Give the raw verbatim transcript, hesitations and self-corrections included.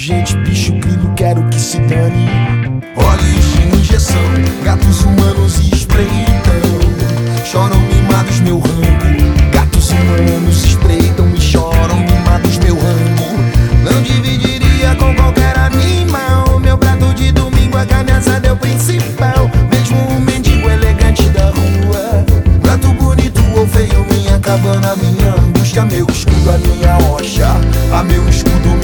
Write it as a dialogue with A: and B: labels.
A: gente, bicho, grilo, quero que se dane. Olhos de injeção, gatos humanos espreitam, choram mimados meu rango. Gatos humanos espreitam, me choram mimados meu rango. Não dividiria com qualquer animal, meu prato de domingo, a carne assada é o principal. Mesmo um mendigo elegante da rua, prato bonito ou feio, minha cabana, minha angústia, meu escudo, a minha rocha, a meu escudo,